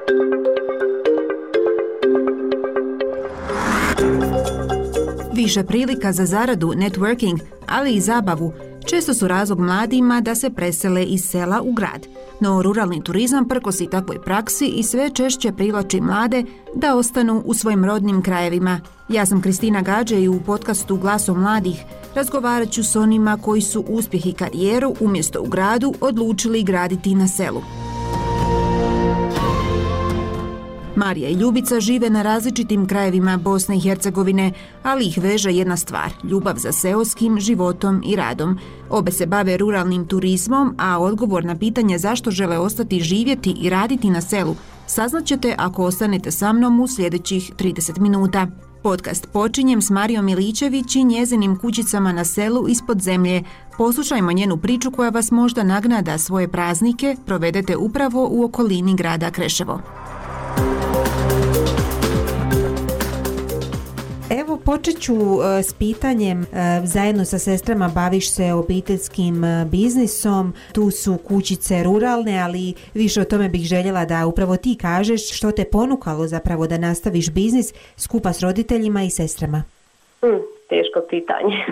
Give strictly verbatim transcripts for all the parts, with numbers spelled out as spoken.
Više prilika za zaradu, networking, ali i zabavu često su razlog mladima da se presele iz sela u grad. No ruralni turizam prkosi takvoj praksi i sve češće privlači mlade da ostanu u svojim rodnim krajevima. Ja sam Kristina Gađe i u podcastu Glasom mladih razgovarat ću s onima koji su uspjeh i karijeru umjesto u gradu odlučili graditi na selu. Marija i Ljubica žive na različitim krajevima Bosne i Hercegovine, ali ih veže jedna stvar, ljubav za seoskim životom i radom. Obe se bave ruralnim turizmom, a odgovor na pitanje zašto žele ostati živjeti i raditi na selu saznaćete ako ostanete sa mnom u sljedećih trideset minuta. Podcast počinjem s Marijom Miličević i njezinim kućicama na selu ispod zemlje. Poslušajmo njenu priču koja vas možda nagna da svoje praznike provedete upravo u okolini grada Kreševo. Evo, počet ću s pitanjem, zajedno sa sestrama baviš se obiteljskim biznisom, tu su kućice ruralne, ali više o tome bih željela da upravo ti kažeš što te ponukalo zapravo da nastaviš biznis skupa s roditeljima i sestrama. Hmm, teško pitanje.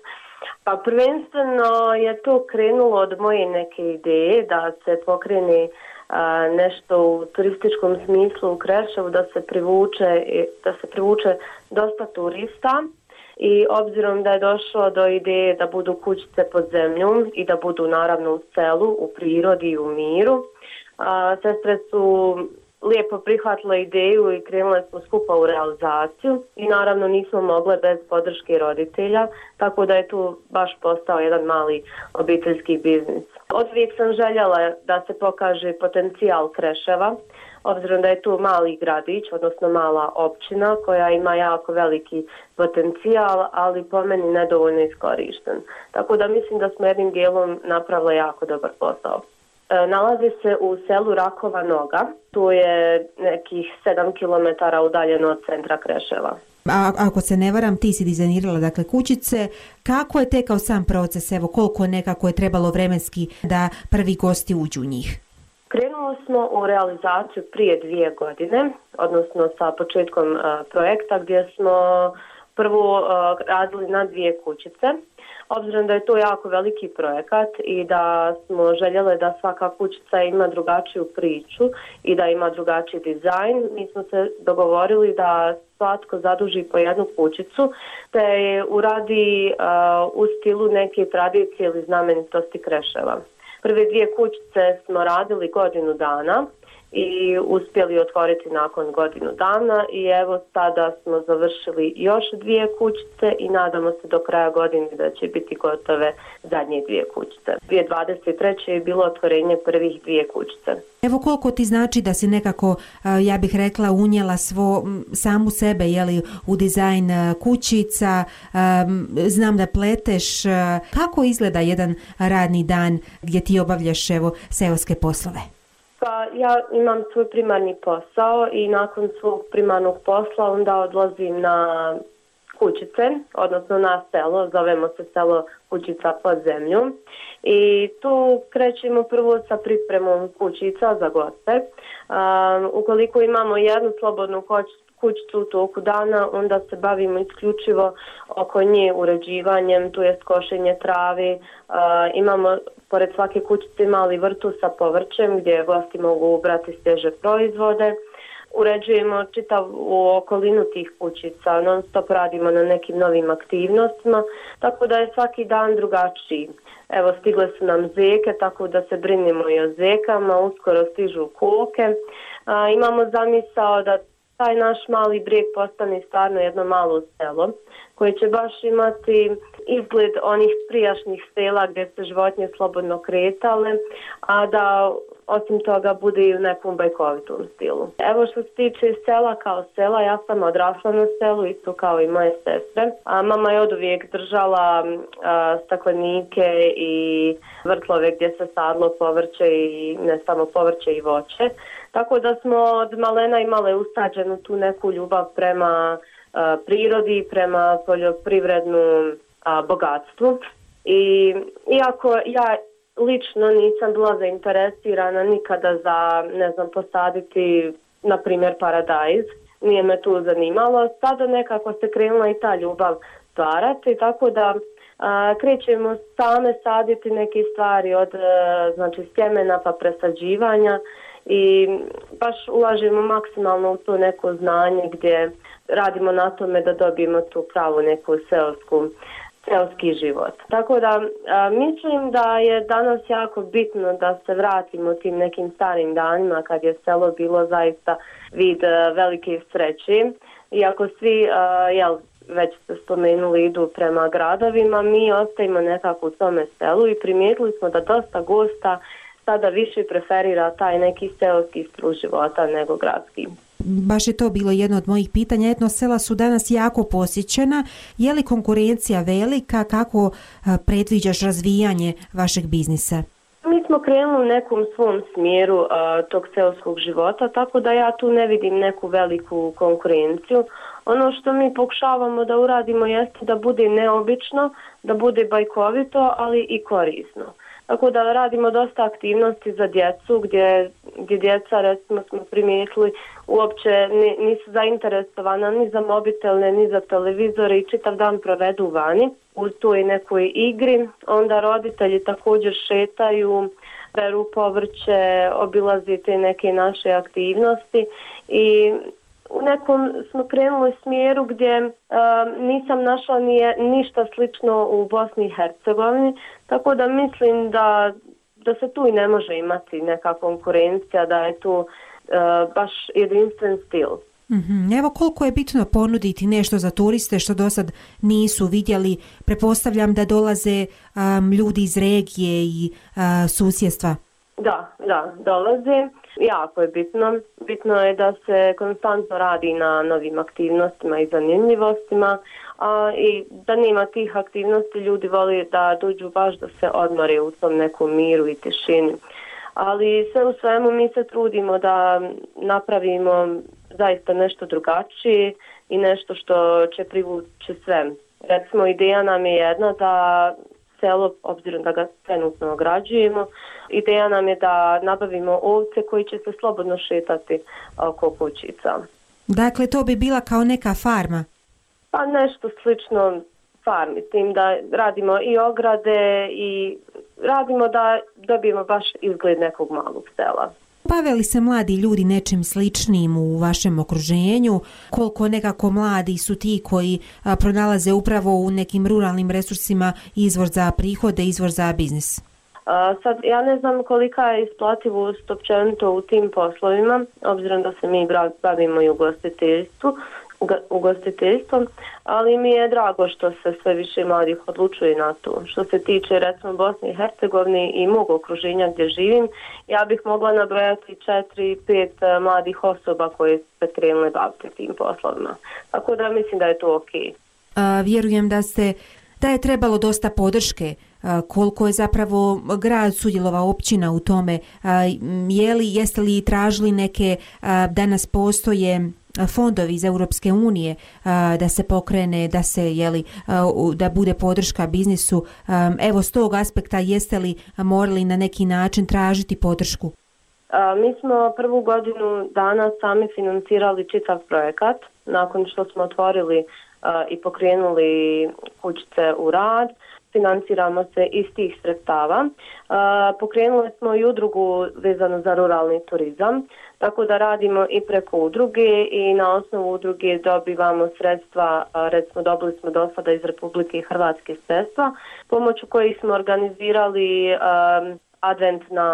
Pa prvenstveno je to krenulo od moje neke ideje da se pokrene a, nešto u turističkom smislu u Kreševu, da se privuče, da se privuče dosta turista i obzirom da je došlo do ideje da budu kućice pod zemljom i da budu naravno u selu, u prirodi i u miru, a, sestre su lijepo prihvatile ideju i krenule smo skupa u realizaciju i naravno nismo mogle bez podrške roditelja, tako da je tu baš postao jedan mali obiteljski biznis. Odvijek sam željela da se pokaže potencijal Kreševa, obzirom da je tu mali gradić, odnosno mala općina koja ima jako veliki potencijal, ali po meni nedovoljno iskorišten. Tako da mislim da smo jednim dijelom napravili jako dobar posao. Nalazi se u selu Rakova Noga, tu je nekih sedam kilometara udaljeno od centra Kreševa. A ako se ne varam, ti si dizajnirala dakle kućice, kako je tekao sam proces, evo koliko nekako je trebalo vremenski da prvi gosti uđu u njih? Krenuli smo u realizaciju prije dvije godine, odnosno sa početkom uh, projekta gdje smo prvo uh, radili na dvije kućice. Obzirom da je to jako veliki projekat i da smo željeli da svaka kućica ima drugačiju priču i da ima drugačiji dizajn, mi smo se dogovorili da svatko zaduži po jednu kućicu te je uradi uh, u stilu neke tradicije ili znamenitosti Kreševa. Prve dvije kućice smo radili godinu dana i uspjeli otvoriti nakon godinu dana i evo sada smo završili još dvije kućice i nadamo se do kraja godine da će biti gotove zadnje dvije kućice. dvije tisuće dvadeset treće je bilo otvorenje prvih dvije kućice. Evo koliko ti znači da si nekako, ja bih rekla, unijela svo, samu sebe jeli, u dizajn kućica, znam da pleteš. Kako izgleda jedan radni dan gdje ti obavljaš evo, seoske poslove? Pa ja imam svoj primarni posao i nakon svog primarnog posla onda odlazim na kućice, odnosno na selo, zovemo se selo Kućica pod zemljom. I tu krećemo prvo sa pripremom kućica za goste. Um, ukoliko imamo jednu slobodnu kućicu u toku dana, onda se bavimo isključivo oko nje uređivanjem, tu je skošenje travi, uh, imamo pored svake kućice mali vrtu sa povrćem gdje gosti mogu ubrati svježe proizvode. Uređujemo čitavu okolinu tih kućica, non stop radimo na nekim novim aktivnostima, tako da je svaki dan drugačiji. Evo, stigle su nam zeke, tako da se brinemo i o zekama, uskoro stižu koke. A, imamo zamisao da taj naš mali brijeg postane stvarno jedno malo selo, koje će baš imati izgled onih prijašnjih sela gdje se životinje slobodno kretale, a da osim toga bude i u nekom bajkovitom stilu. Evo što se tiče sela kao sela, ja sam odrasla na selu, isto kao i moje sestre. A mama je oduvijek držala a, staklenike i vrtlove gdje se sadlo povrće i ne samo povrće i voće. Tako da smo od malena imale usađenu tu neku ljubav prema a, prirodi, prema poljoprivrednom a, bogatstvu. I iako ja lično nisam bila zainteresirana nikada za, ne znam, posaditi, na primjer, paradajz. Nije me tu zanimalo. Sada nekako se krenula i ta ljubav stvarati, tako da a, krećemo same saditi neke stvari od a, znači, sjemena pa presađivanja i baš ulažemo maksimalno u to neko znanje gdje radimo na tome da dobijemo tu pravu neku seosku seoski život. Tako da a, mislim da je danas jako bitno da se vratimo tim nekim starim danima kad je selo bilo zaista vid a, velike sreće. Iako svi, a, jel, već ste spomenuli, idu prema gradovima, mi ostajemo nekako u tome selu i primijetili smo da dosta gosta sada više preferira taj neki seoski stil života nego gradski. Baš je to bilo jedno od mojih pitanja. Etno sela su danas jako posjećena. Je li konkurencija velika? Kako predviđaš razvijanje vašeg biznisa? Mi smo krenuli u nekom svom smjeru uh, tog seoskog života, tako da ja tu ne vidim neku veliku konkurenciju. Ono što mi pokušavamo da uradimo jeste da bude neobično, da bude bajkovito, ali i korisno. Tako da radimo dosta aktivnosti za djecu gdje, gdje djeca, recimo smo primijetili, uopće nisu zainteresovana ni za mobitelne, ni za televizore i čitav dan provedu vani u toj nekoj igri. Onda roditelji također šetaju, beru povrće, obilaze te neke naše aktivnosti i u nekom smo krenuli smjeru gdje uh, nisam našla nije, ništa slično u Bosni i Hercegovini, tako da mislim da, da se tu i ne može imati neka konkurencija, da je tu uh, baš jedinstven stil. Mm-hmm. Evo koliko je bitno ponuditi nešto za turiste što do sad nisu vidjeli. Pretpostavljam da dolaze um, ljudi iz regije i uh, susjedstva. Da, da, dolaze. Jako je bitno. Bitno je da se konstantno radi na novim aktivnostima i zanimljivostima, a i da nema tih aktivnosti ljudi voli da dođu baš da se odmore u tom nekom miru i tišini. Ali sve u svemu mi se trudimo da napravimo zaista nešto drugačije i nešto što će privući sve. Recimo, ideja nam je jedna da selo, obzirom da ga trenutno ograđujemo, ideja nam je da nabavimo ovce koji će se slobodno šetati oko kućica. Dakle, to bi bila kao neka farma? Pa nešto slično farmi, tim da radimo i ograde i radimo da dobijemo baš izgled nekog malog sela. Bave li se mladi ljudi nečim sličnim u vašem okruženju? Koliko nekako mladi su ti koji a, pronalaze upravo u nekim ruralnim resursima izvor za prihode, izvor za biznis? A, sad, ja ne znam kolika je isplativost općenito u tim poslovima, obzirom da se mi bavimo i ugostiteljstvu, ugostiteljstvom, ali mi je drago što se sve više mladih odlučuje na to. Što se tiče recimo Bosne i Hercegovine i mog okruženja gdje živim, ja bih mogla nabrojati četiri, pet mladih osoba koje se krenule baviti tim poslovima. Tako da mislim da je to ok. A, vjerujem da ste da je trebalo dosta podrške. A, koliko je zapravo grad sudjelovao, općina u tome? A, je li, jeste li tražili neke, a, danas postoje fondovi iz Europske unije da se pokrene, da se jeli, da bude podrška biznisu. Evo, s tog aspekta jeste li morali na neki način tražiti podršku? Mi smo prvu godinu dana sami financirali čitav projekat nakon što smo otvorili i pokrenuli kućice u rad. Financiramo se iz tih sredstava. Pokrenuli smo i udrugu vezanu za ruralni turizam, tako da radimo i preko udruge i na osnovu udruge dobivamo sredstva, recimo dobili smo do sada iz Republike Hrvatske sredstva, pomoću kojih smo organizirali um, advent na,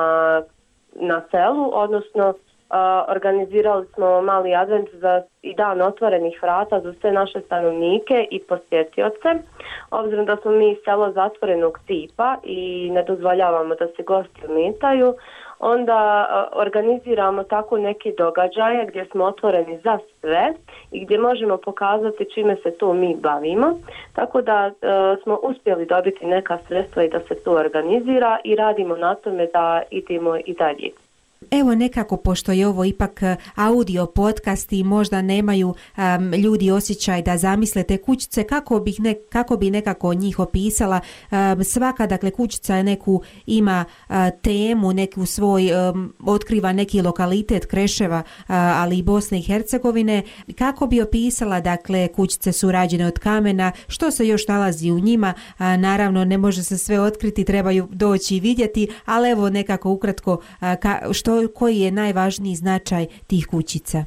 na selu, odnosno Uh, organizirali smo mali advent za i dan otvorenih vrata za sve naše stanovnike i posjetioce. Obzirom da smo mi selo zatvorenog tipa i ne dozvoljavamo da se gosti ometaju, onda uh, organiziramo tako neke događaje gdje smo otvoreni za sve i gdje možemo pokazati čime se to mi bavimo. Tako da uh, smo uspjeli dobiti neka sredstva i da se to organizira i radimo na tome da idemo i dalje. Evo nekako, pošto je ovo ipak audio podcast i možda nemaju um, ljudi osjećaj da zamisle te kućice, kako, bih ne, kako bi nekako njih opisala. Um, svaka, dakle, kućica je neku, ima uh, temu, neku svoj, um, otkriva neki lokalitet Kreševa, uh, ali i Bosne i Hercegovine. Kako bi opisala, dakle, kućice su rađene od kamena, što se još nalazi u njima? Uh, naravno, ne može se sve otkriti, trebaju doći i vidjeti, ali evo nekako ukratko, uh, ka, što koji je najvažniji značaj tih kućica?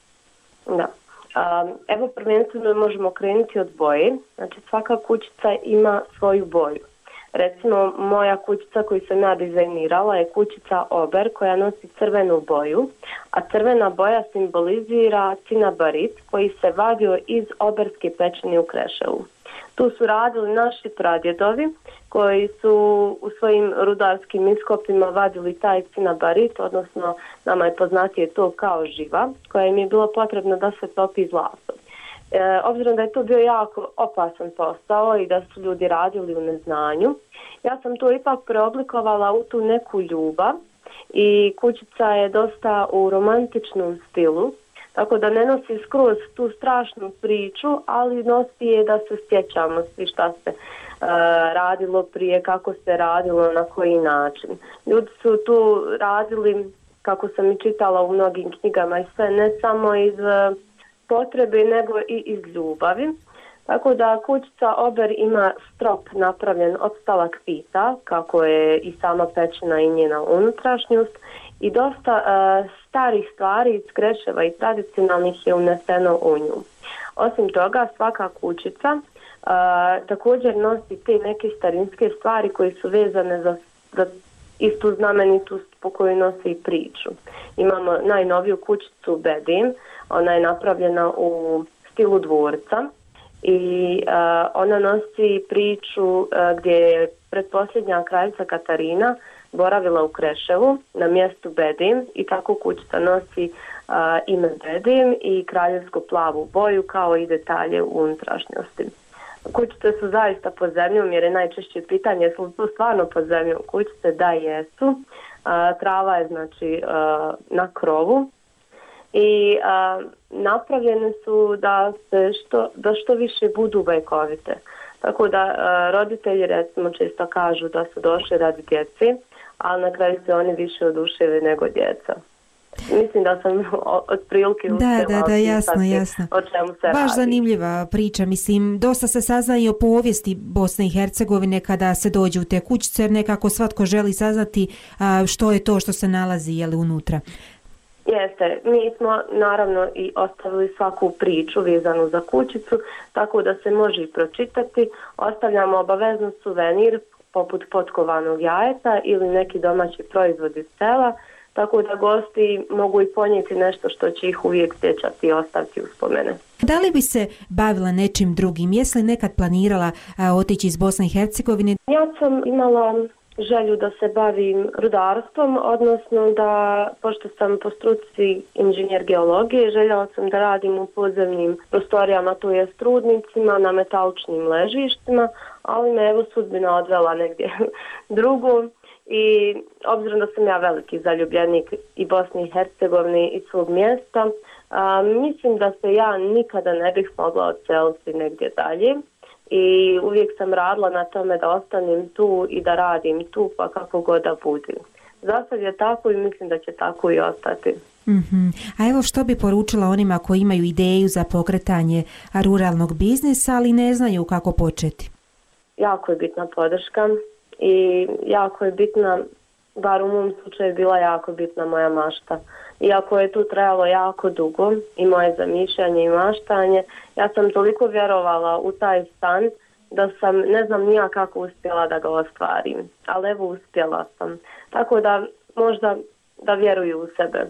Da. Evo prvenstveno možemo krenuti od boje. Znači svaka kućica ima svoju boju. Recimo moja kućica koju sam ja dizajnirala je kućica Ober koja nosi crvenu boju, a crvena boja simbolizira cinabarit koji se vadio iz oberske pećine u Kreševu. Tu su radili naši pradjedovi koji su u svojim rudarskim iskopima vadili taj cinabarit, odnosno nama je poznatije to kao živa, koja im je bilo potrebno da se topi zlatom. E, obzirom da je to bio jako opasan posao i da su ljudi radili u neznanju, ja sam to ipak preoblikovala u tu neku ljubav i kućica je dosta u romantičnom stilu. Tako da ne nosi skroz tu strašnu priču, ali nosi je da se sjećamo svi šta se uh, radilo prije, kako se radilo, na koji način. Ljudi su tu radili, kako sam i čitala u mnogim knjigama, i sve ne samo iz uh, potrebe, nego i iz ljubavi. Tako da kućica Ober ima strop napravljen od stalakpita, kako je i sama pećina i njena unutrašnjost, i dosta uh, starih stvari iz Kreševa i tradicionalnih je uneseno u nju. Osim toga, svaka kućica uh, također nosi te neke starinske stvari koje su vezane za, za istu znamenitost po kojoj nosi i priču. Imamo najnoviju kućicu Bedim, ona je napravljena u stilu dvorca i uh, ona nosi priču uh, gdje je pretposljednja kraljica Katarina boravila u Kreševu na mjestu Bedim i tako kućica nosi uh, ime Bedim i kraljevsku plavu boju kao i detalje u unutrašnjosti. Kućice su zaista pod zemljom jer je najčešće pitanje jesu li tu stvarno pod zemljom. Kućice da jesu. Uh, trava je znači uh, na krovu i uh, napravljene su da, se što, da što više budu vekovite. Tako da uh, roditelji recimo često kažu da su došli radi djeci, ali na kraju se oni više oduševe nego djeca. Mislim da sam otprilike uspjela. Da, da, da, jasno, jasno. O čemu se Baš radi. zanimljiva priča. Mislim, dosta se sazna i o povijesti Bosne i Hercegovine kada se dođe u te kućice, jer nekako svatko želi saznati a, što je to što se nalazi jeli, unutra. Jeste, mi smo naravno i ostavili svaku priču vezanu za kućicu, tako da se može i pročitati. Ostavljamo obavezno suvenir poput potkovanog jajeta ili neki domaći proizvod iz sela, tako da gosti mogu i ponijeti nešto što će ih uvijek sjećati i ostaviti uspomene. Da li bi se bavila nečim drugim? Jesi li nekad planirala a, otići iz Bosne i Hercegovine? Ja sam imala želju da se bavim rudarstvom, odnosno da, pošto sam po struci inženjer geologije, željela sam da radim u podzemnim prostorijama, to je rudnicima, na metalčnim ležištima, ali me evo sudbina odvela negdje drugo. I obzirom da sam ja veliki zaljubljenik i Bosne i Hercegovine i svog mjesta, a, mislim da se ja nikada ne bih mogla odseliti negdje dalje i uvijek sam radila na tome da ostanem tu i da radim tu pa kako god da budem. Za sad je tako i mislim da će tako i ostati. Mm-hmm. A evo što bi poručila onima koji imaju ideju za pokretanje ruralnog biznisa, ali ne znaju kako početi? Jako je bitna podrška. I jako je bitna, bar u mom slučaju bila jako bitna moja mašta. Iako je tu trajalo jako dugo i moje zamišljanje i maštanje, ja sam toliko vjerovala u taj san da sam, ne znam nija kako uspjela da ga ostvarim, ali evo uspjela sam. Tako da možda da vjeruju u sebe.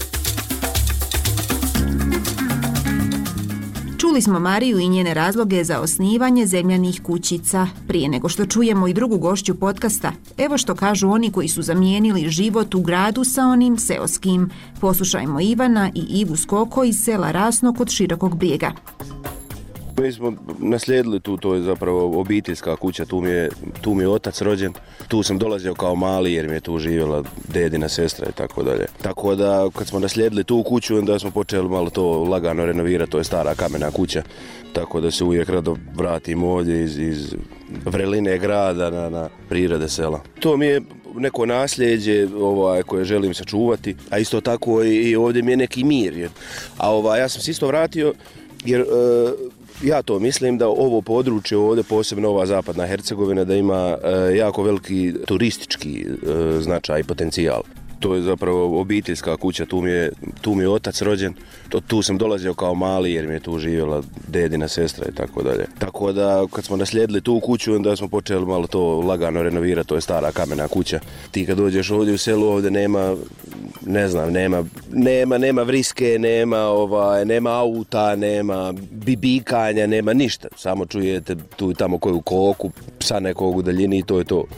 Čuli smo Mariju i njene razloge za osnivanje zemljanih kućica. Prije nego što čujemo i drugu gošću podcasta, evo što kažu oni koji su zamijenili život u gradu sa onim seoskim. Poslušajmo Ivana i Ivu Skoko iz sela Rasno kod Širokog Brijega. Mi smo naslijedili tu, to je zapravo obiteljska kuća, tu mi je, tu mi je otac rođen, tu sam dolazio kao mali jer mi je tu živjela dedina sestra i tako dalje. Tako da kad smo naslijedili tu kuću, onda smo počeli malo to lagano renovirati, to je stara kamena kuća, tako da se uvijek rado vratim ovdje iz, iz vreline grada na, na prirode sela. To mi je neko nasljeđe ovaj, koje želim sačuvati, a isto tako i, i ovdje mi je neki mir. Jer, a ovaj, ja sam se isto vratio jer... E, Ja to mislim da ovo područje ovdje, posebno ova zapadna Hercegovina, da ima e, jako veliki turistički e, značaj i potencijal. To je zapravo obiteljska kuća, tu mi je, tu mi je otac rođen, to, tu sam dolazio kao mali jer mi je tu živjela dedina sestra i tako dalje. Tako da kad smo naslijedili tu kuću, onda smo počeli malo to lagano renovirati, to je stara kamena kuća. Ti kad dođeš ovdje u selu, ovdje nema, ne znam, nema, nema, nema vriske, nema, ovaj, nema auta, nema bibikanja, nema ništa. Samo čujete tu i tamo koju koku, psa nekog u daljini i to je to.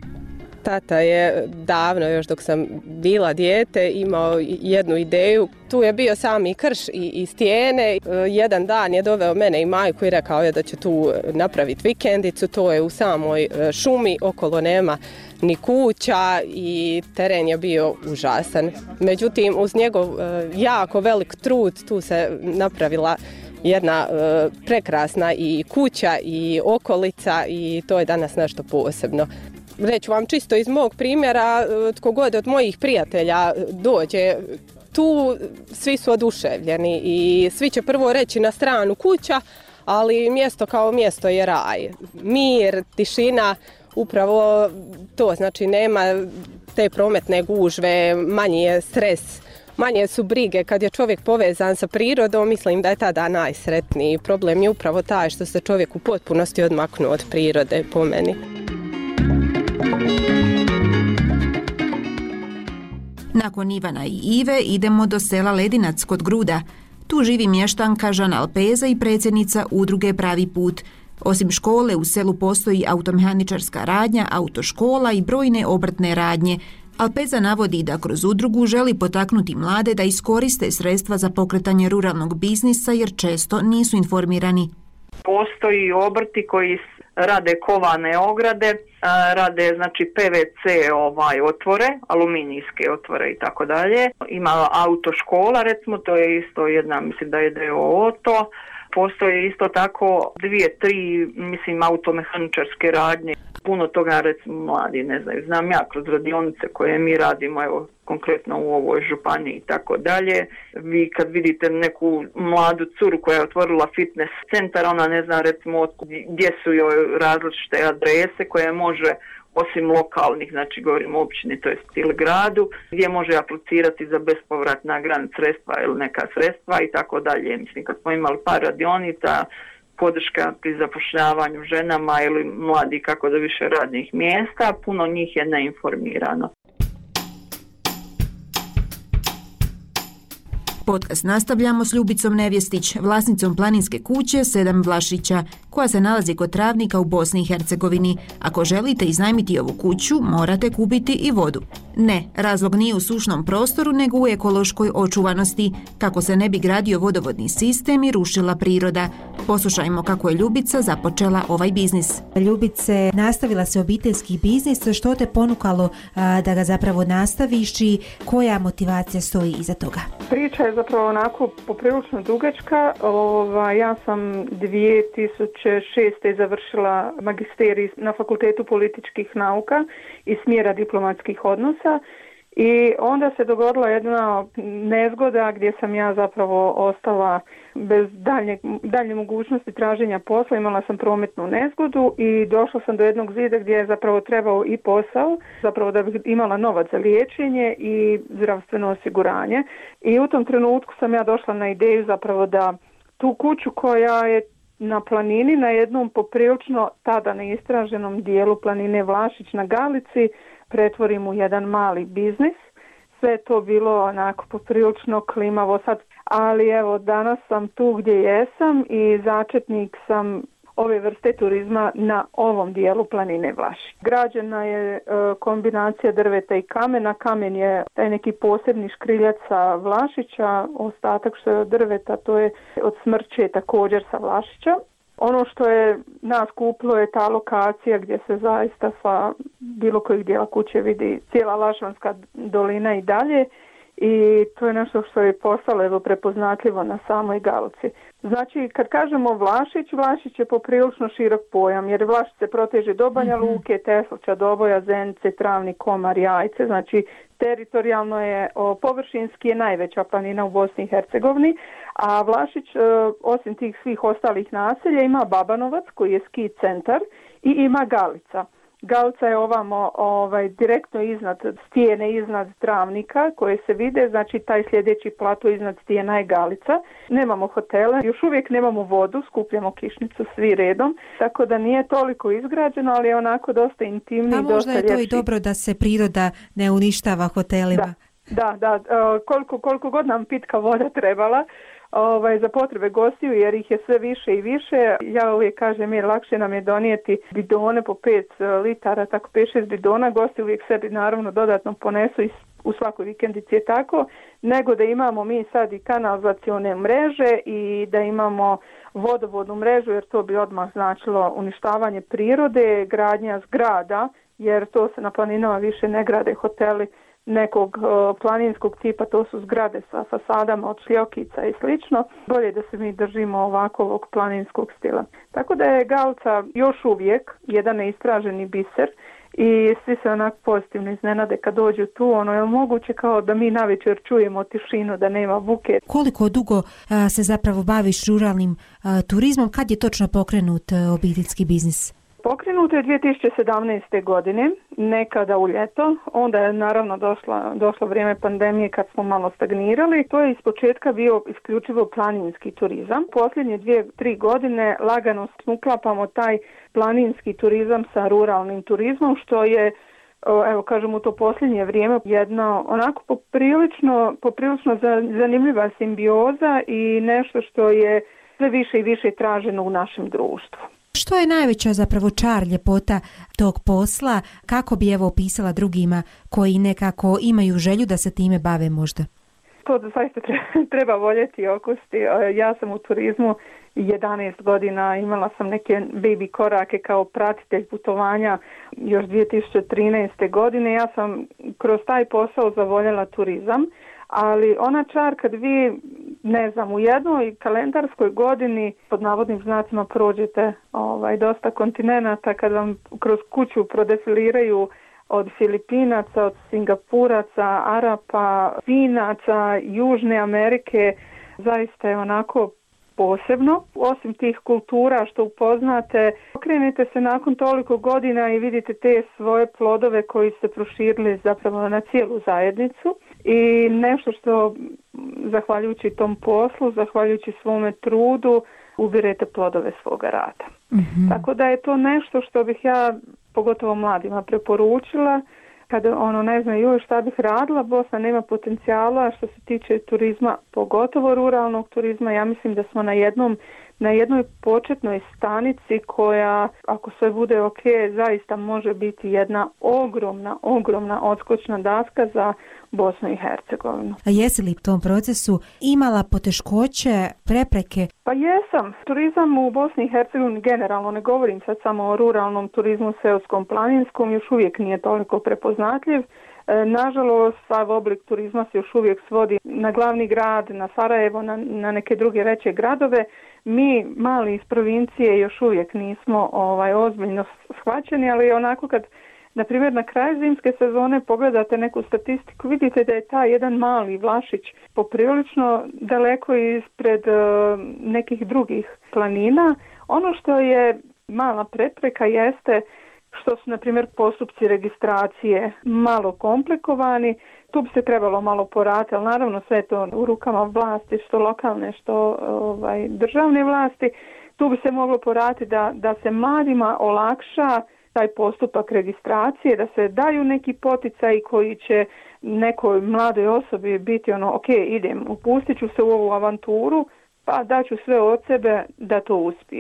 Tata je davno, još dok sam bila dijete, imao jednu ideju. Tu je bio sami krš i, i stijene. Jedan dan je doveo mene i majku i rekao je da će tu napraviti vikendicu. To je u samoj šumi, okolo nema ni kuća i teren je bio užasan. Međutim, uz njegov jako velik trud tu se napravila jedna prekrasna i kuća i okolica i to je danas nešto posebno. Reću vam čisto iz mog primjera, tko god od mojih prijatelja dođe tu, svi su oduševljeni i svi će prvo reći na stranu kuća, ali mjesto kao mjesto je raj. Mir, tišina, upravo to, znači nema te prometne gužve, manji je stres, manje su brige. Kad je čovjek povezan sa prirodom, mislim da je tada najsretniji. Problem je upravo taj što se čovjek u potpunosti odmaknuo od prirode, po meni. Nakon Ivana i Ive idemo do sela Ledinac kod Gruda. Tu živi mještanka Žana Alpeza i predsjednica udruge Pravi put. Osim škole u selu postoji automehaničarska radnja, autoškola i brojne obrtne radnje. Alpeza navodi da kroz udrugu želi potaknuti mlade da iskoriste sredstva za pokretanje ruralnog biznisa jer često nisu informirani. Postoji obrti koji rade kovane ograde, rade znači P V C ovaj otvore, aluminijske otvore i tako dalje. Ima autoškola, recimo, to je isto jedna, mislim da je D O O to. Postoje isto tako dvije, tri, mislim, automehaničarske radnje. Puno toga, recimo, mladi ne znaju. Znam ja kroz radionice koje mi radimo, evo, konkretno u ovoj županiji i tako dalje. Vi kad vidite neku mladu curu koja je otvorila fitness centar, ona ne zna, recimo, gdje su joj različite adrese koje može, osim lokalnih, znači govorimo o općini, to jest ili gradu, gdje može aplicirati za bespovratna grant sredstva ili neka sredstva i tako dalje. Mislim, kad smo imali par radionica, podrška pri zapošljavanju ženama ili mladi kako do više radnih mjesta, puno njih je neinformirano. Podcast nastavljamo s Ljubicom Nevjestić, vlasnicom planinske kuće Sedam Vlašića, koja se nalazi kod Travnika u Bosni i Hercegovini. Ako želite iznajmiti ovu kuću, morate kupiti i vodu. Ne, razlog nije u sušnom prostoru, nego u ekološkoj očuvanosti, kako se ne bi gradio vodovodni sistem i rušila priroda. Poslušajmo kako je Ljubica započela ovaj biznis. Ljubice, nastavila se obiteljski biznis, što te ponukalo a, da ga zapravo nastaviš i koja motivacija stoji iza toga? Priča je zapravo onako poprilično dugačka. Ova, ja sam dvije tisuće šeste. završila magisterij na Fakultetu političkih nauka iz smjera diplomatskih odnosa i onda se dogodila jedna nezgoda gdje sam ja zapravo ostala bez daljnje, daljnje mogućnosti traženja posla. Imala sam prometnu nezgodu i došla sam do jednog zida gdje je zapravo trebao i posao, zapravo da bih imala novac za liječenje i zdravstveno osiguranje. I u tom trenutku sam ja došla na ideju zapravo da tu kuću koja je na planini, na jednom poprilično tada neistraženom dijelu planine Vlašić na Galici, pretvorim u jedan mali biznis. Sve to bilo onako poprilično klimavo sad, ali evo danas sam tu gdje jesam i začetnik sam ove vrste turizma na ovom dijelu planine Vlašić. Građena je e, kombinacija drveta i kamena. Kamen je taj neki posebni škriljac sa Vlašića, ostatak što je od drveta to je od smrče također sa Vlašića. Ono što je nas kupilo je ta lokacija gdje se zaista sa bilo kojeg dijela kuće vidi cijela Lašvanska dolina i dalje i to je nešto što je postalo evo prepoznatljivo na samoj Galci. Znači kad kažemo Vlašić, Vlašić je poprilično širok pojam jer Vlašić se proteže do Banja Luke, Teslića, Doboja, Zenice, Travnik, Komar, Jajce, znači teritorijalno je, o, površinski je najveća planina u Bosni i Hercegovini, a Vlašić, e, osim tih svih ostalih naselja, ima Babanovac koji je ski centar i ima Galica. Galica je ovamo ovaj, direktno iznad stijene, iznad Travnika koje se vide, znači taj sljedeći plato iznad stijena je Galica. Nemamo hotele, još uvijek nemamo vodu, skupljamo kišnicu svi redom, tako da nije toliko izgrađeno, ali je onako dosta intimni i dosta ljepši. A možda je to ljepši. I dobro da se priroda ne uništava hotelima. Da, da, da. Koliko, koliko god nam pitka voda trebala, Ovaj, za potrebe gostiju jer ih je sve više i više. Ja uvijek kažem je lakše nam je donijeti bidone po pet litara, tako pet šest bidona, gosti uvijek sebi naravno dodatno ponesu i u svakoj vikendici je tako, nego da imamo mi sad i kanalizacione mreže i da imamo vodovodnu mrežu jer to bi odmah značilo uništavanje prirode, gradnja zgrada jer to se na planinama više ne grade hoteli nekog uh, planinskog tipa, to su zgrade sa fasadama od šljokica i slično. Bolje da se mi držimo ovakvog planinskog stila. Tako da je Galca još uvijek jedan neistraženi biser i svi se onak pozitivno iznenade kad dođu tu. Ono je moguće kao da mi navečer čujemo tišinu, da nema buke. Koliko dugo a, se zapravo baviš ruralnim a, turizmom? Kad je točno pokrenut a, obiteljski biznis? Pokrenuto je dvije tisuće sedamnaeste. godine, nekada u ljeto, onda je naravno došla, došlo vrijeme pandemije kad smo malo stagnirali. To je ispočetka bio isključivo planinski turizam. Posljednje dvije, tri godine lagano uklapamo taj planinski turizam sa ruralnim turizmom, što je, evo kažem u to posljednje vrijeme, jedna onako poprilično, poprilično zanimljiva simbioza i nešto što je sve više i više traženo u našem društvu. Što je najveća zapravo čar, ljepota tog posla? Kako bi evo opisala drugima koji nekako imaju želju da se time bave možda? To zaista treba voljeti i okusti. Ja sam u turizmu jedanaest godina, imala sam neke baby korake kao pratitelj putovanja još dvije tisuće trinaeste. godine. Ja sam kroz taj posao zavoljela turizam, ali ona čar kad vi, ne znam, u jednoj kalendarskoj godini pod navodnim znacima prođete ovaj, dosta kontinenata, kad vam kroz kuću prodefiliraju od Filipinaca, od Singapuraca, Arapa, Finaca, Južne Amerike, zaista je onako posebno. Osim tih kultura što upoznate, okrenete se nakon toliko godina i vidite te svoje plodove koji se proširili zapravo na cijelu zajednicu i nešto što zahvaljujući tom poslu, zahvaljujući svome trudu, ubirete plodove svoga rada. Mm-hmm. Tako da je to nešto što bih ja pogotovo mladima preporučila. Kada ono ne znaju joj šta bih radila, Bosna nema potencijala što se tiče turizma, pogotovo ruralnog turizma. Ja mislim da smo na jednom na jednoj početnoj stanici koja, ako sve bude ok, zaista može biti jedna ogromna, ogromna odskočna daska za Bosnu i Hercegovinu. A jesi li u tom procesu imala poteškoće, prepreke? Pa jesam. Turizam u Bosni i Hercegovini generalno, ne govorim sad samo o ruralnom turizmu, seoskom, planinskom, još uvijek nije toliko prepoznatljiv. E, nažalost, sav oblik turizma se još uvijek svodi na glavni grad, na Sarajevo, na, na neke druge veće gradove. Mi, mali iz provincije, još uvijek nismo ovaj, ozbiljno shvaćeni, ali onako kad, na primjer, na kraju zimske sezone pogledate neku statistiku, vidite da je taj jedan mali Vlašić poprilično daleko ispred uh, nekih drugih planina. Ono što je mala prepreka jeste što su, na primjer, postupci registracije malo komplikovani. Tu bi se trebalo malo poraditi, ali naravno sve to u rukama vlasti, što lokalne, što ovaj, državne vlasti. Tu bi se moglo poraditi da, da se mladima olakša taj postupak registracije, da se daju neki poticaji koji će nekoj mladoj osobi biti ono, ok, idem, upustit ću se u ovu avanturu, pa daću sve od sebe da to uspije.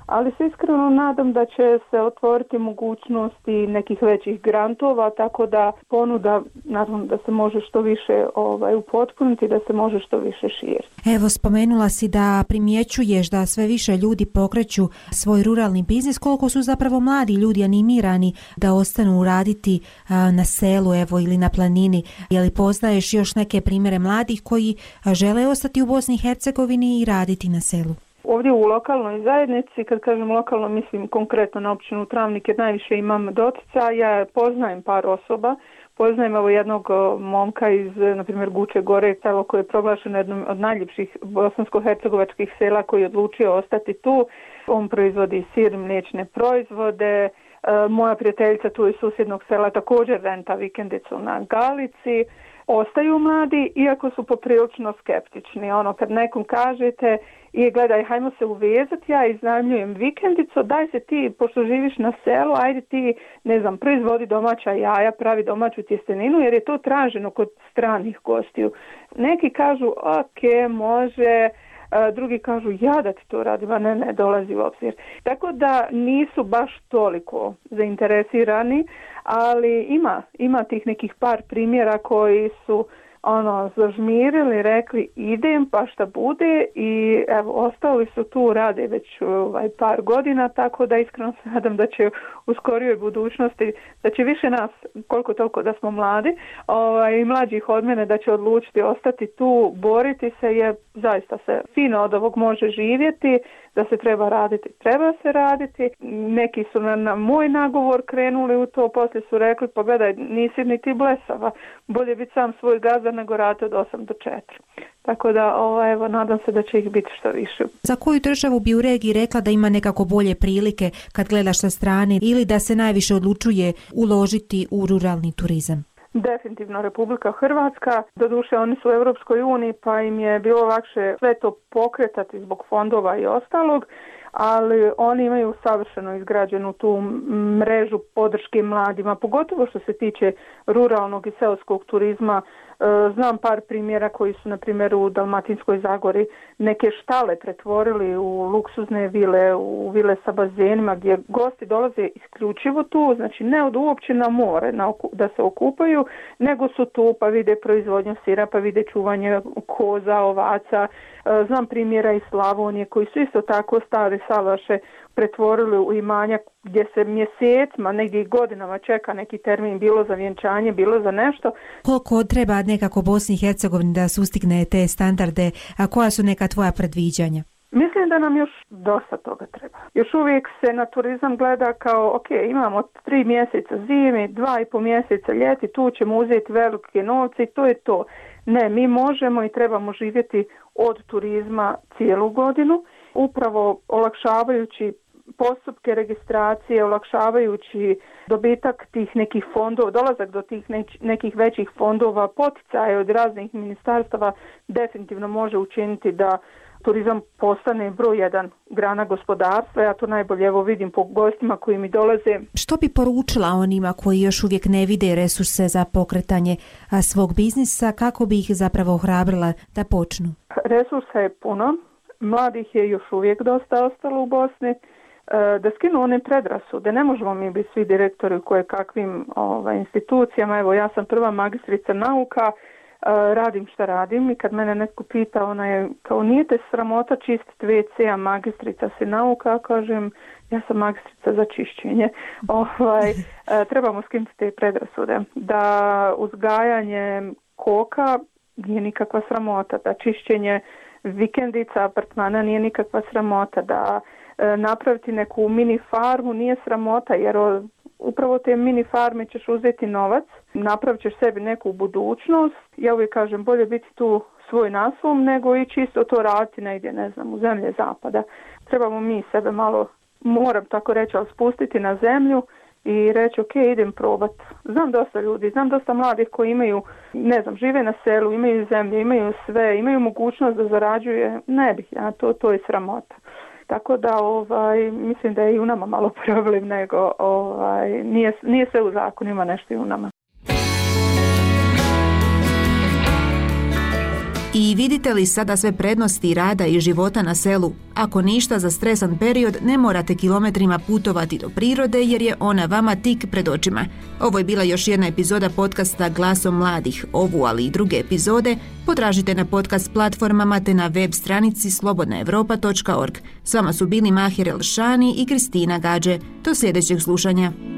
ali se iskreno nadam da će se otvoriti mogućnosti nekih većih grantova, tako da ponuda, naravno da se može što više ovaj, upotpuniti, da se može što više širiti. Evo, spomenula si da primjećuješ da sve više ljudi pokreću svoj ruralni biznis. Koliko su zapravo mladi ljudi animirani da ostanu raditi a, na selu, evo, ili na planini? Je li poznaješ još neke primjere mladih koji a, žele ostati u Bosni i Hercegovini i raditi na selu? Ovdje u lokalnoj zajednici, kad kažem lokalno, mislim konkretno na općinu Travnik, jer najviše imam dotica. Ja poznajem par osoba. Poznajem evo jednog momka iz, na primjer, Guče Gore, selo koje je proglašeno jednom od najljepših bosansko-hercegovačkih sela, koji je odlučio ostati tu. On proizvodi sir, mliječne proizvode. E, moja prijateljica tu iz susjednog sela također renta vikendicu na Galici. Ostaju mladi, iako su poprilično skeptični. Ono, kad nekom kažete i gledaj, hajmo se uvezati, ja iznajmljujem vikendicu, daj se ti, pošto živiš na selu, ajde ti, ne znam, proizvodi domaća jaja, pravi domaću tjesteninu, jer je to traženo kod stranih gostiju. Neki kažu, ok, može, drugi kažu, ja da ti to radim, a ne, ne, dolazi u obzir. Tako da nisu baš toliko zainteresirani, ali ima, ima tih nekih par primjera koji su ono zažmirili, rekli idem pa šta bude, i evo ostali su tu, rade već ovaj, par godina, tako da iskreno se nadam da će u skorijoj budućnosti, da će više nas, koliko toliko da smo mladi, ovaj, i mlađih od mene, da će odlučiti ostati tu, boriti se, jer zaista se fino od ovog može živjeti. Da se treba raditi, treba se raditi. Neki su na, na moj nagovor krenuli u to, poslije su rekli, pa gledaj, nisi ni ti blesava, bolje biti sam svoj gazda nego raditi od osam do četiri. Tako da, ovo, evo, nadam se da će ih biti što više. Za koju državu bi u regiji rekla da ima nekako bolje prilike kad gledaš sa strane, ili da se najviše odlučuje uložiti u ruralni turizam? Definitivno Republika Hrvatska. Doduše oni su u Europskoj uniji, pa im je bilo lakše sve to pokretati zbog fondova i ostalog, ali oni imaju savršeno izgrađenu tu mrežu podrške mladima, pogotovo što se tiče ruralnog i seoskog turizma. Znam par primjera koji su, na primjer, u Dalmatinskoj Zagori neke štale pretvorili u luksuzne vile, u vile sa bazenima, gdje gosti dolaze isključivo tu, znači ne od uopće na more na oku, da se okupaju, nego su tu pa vide proizvodnju sira, pa vide čuvanje koza, ovaca. Znam primjera iz Slavonije koji su isto tako stare salaše pretvorili u imanja gdje se mjesecima, negdje i godinama čeka neki termin, bilo za vjenčanje, bilo za nešto. Koliko treba nekako Bosni i Hercegovini da sustigne te standarde, a koja su neka tvoja predviđanja? Mislim da nam još dosta toga treba. Još uvijek se na turizam gleda kao, ok, imamo tri mjeseca zime, dva i po mjeseca ljeti, tu ćemo uzeti velike novce i to je to. Ne, mi možemo i trebamo živjeti od turizma cijelu godinu, upravo olakšavajući postupke registracije, olakšavajući dobitak tih nekih fondova, dolazak do tih nekih većih fondova, poticaje od raznih ministarstava definitivno može učiniti da turizam postane broj jedan grana gospodarstva. Ja to najbolje evo vidim po gostima koji mi dolaze. Što bi poručila onima koji još uvijek ne vide resurse za pokretanje svog biznisa, kako bi ih zapravo ohrabrila da počnu? Resursa je puno, mladih je još uvijek dosta ostalo u Bosni, da skinu one predrasude. Ne možemo mi biti svi direktori u koje kakvim ovaj, institucijama. Evo, ja sam prva magistrica nauka, radim šta radim i kad mene netko pita, ona je kao, nije te sramota čistiti ve ce, a magistrica si nauka, kažem, ja sam magistrica za čišćenje. Ovaj, trebamo skinuti te predrasude. Da uzgajanje koka nije nikakva sramota, da čišćenje vikendica, apartmana nije nikakva sramota, da e, napraviti neku mini farmu nije sramota, jer o, upravo te mini farme ćeš uzeti novac, napravit ćeš sebi neku budućnost. Ja uvijek kažem, bolje biti tu svoj na svom nego i čisto to raditi negdje, ne znam, u zemlje zapada. Trebamo mi sebe malo, moram tako reći, ali spustiti na zemlju i reći, ok, idem probat. Znam dosta ljudi, znam dosta mladih koji imaju, ne znam, žive na selu, imaju zemlje, imaju sve, imaju mogućnost da zarađuje. Ne bih ja, to, to je sramota. Tako da ovaj, mislim da je i u nama malo problem, nego ovaj, nije, nije sve u zakonima, nešto i u nama. I vidite li sada sve prednosti rada i života na selu? Ako ništa, za stresan period ne morate kilometrima putovati do prirode jer je ona vama tik pred očima. Ovo je bila još jedna epizoda podcasta Glasom mladih. Ovu, ali i druge epizode potražite na podcast platformama te na web stranici slobodna europa točka org. S vama su bili Mahir Elšani i Kristina Gađe. Do sljedećeg slušanja.